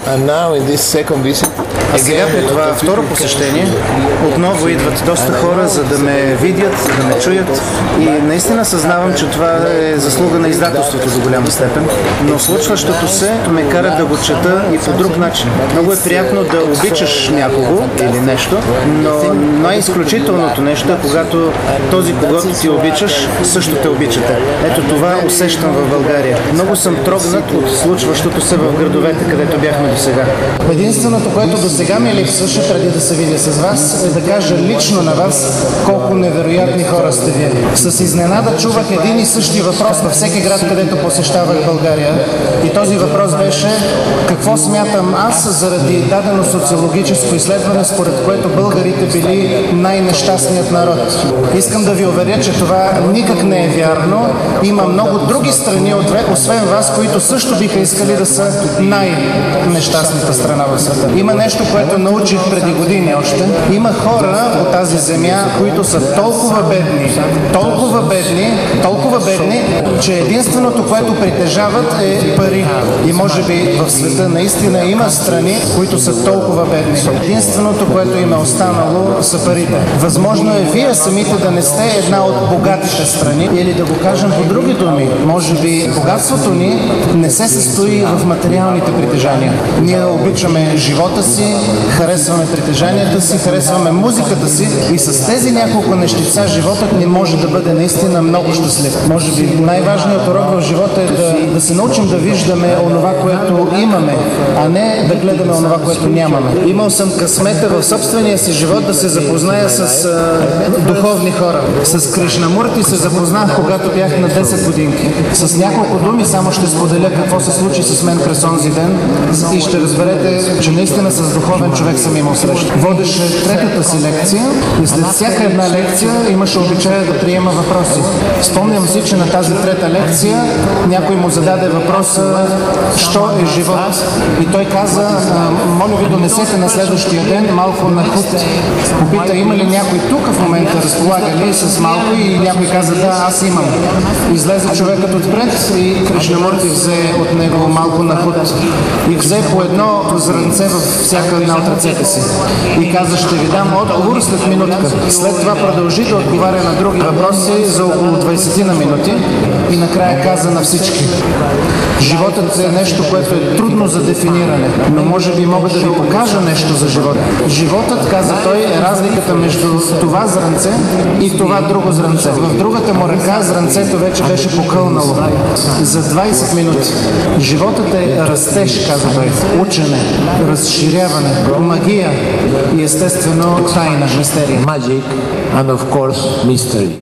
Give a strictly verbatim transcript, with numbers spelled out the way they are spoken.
А сега при това второ посещение отново идват доста хора, за да ме видят, за да ме чуят, и наистина съзнавам, че това е заслуга на издателството до голяма степен, но случващото се ме кара да го чета и по друг начин. Много е приятно да обичаш някого или нещо, но най-изключителното нещо е когато този, когото ти обичаш, също те обичате. Ето това усещам в България. Много съм трогнат от случващото се в градовете, където бяхме до сега. Единственото, което до сега ми липсваше преди да се видя с вас, е да кажа лично на вас колко невероятни хора сте вие. С изненада чувах един и същи въпрос във всеки град, където посещавах България. И този въпрос беше: какво смятам аз заради дадено социологическо изследване, според което българите били най-нещастният народ. Искам да ви уверя, че това никак не е вярно. Има много други страни, освен вас, които също биха искали да са най-нещастната страна в света. Има нещо, което научих преди години още. Има хора от тази земя, които са толкова бедни, толкова бедни, толкова бедни, че единственото, което притежават, е пари. И може би в света наистина има страни, които са толкова бедни. Единственото, което им е останало, са парите. Възможно е вие самите да не сте една от богатите страни, или да го кажем по други думи. Може би богатството ни не се състои в материалните притежания. Ние обичаме живота си, харесваме притежанията си, харесваме музиката си, и с тези няколко нещица животът ни може да бъде наистина много щастлив. Може би най-важният урок в живота е да, да се научим да виждаме онова, което имаме, а не да гледаме онова, което нямаме. Имал съм късмета в собствения си живот да се запозная с а, духовни хора. С Кришнамурти се запознах, когато бях на десет годинки. С няколко думи само ще споделя какво се случи с мен през онзи ден и ще разберете, че наистина с духовен човек съм имал среща. Водеше третата си лекция и след всяка една лекция имаше обичая да приема въпроси. Спомням си, че на тази трета лекция някой му зададе въпроса: що е живот? И той каза: моля ви, донесете на следващия ден малко нахут. Попита: има ли някой тук в момента, разполага ли с малко? И някой каза: да, аз имам. Излезе човекът отпред и Кришнамурти взе от него малко нахут и взе по едно зранце във всяка една от ръцете си. И каза: ще ви дам отговор след минутка. След това продължи да отговаря на други въпроси за около двайсет на минути и накрая каза на всички: животът е нещо, което е трудно за дефиниране, но може би мога да ви покажа нещо за живота. Животът, каза той, е разликата между това зранце и това друго зранце. В другата му ръка зранцето вече беше покълнало за двайсет минути. Животът е растеж, каза той, учене, разширяване, магия и естествено тайна, мистерия. Magic and of course mystery.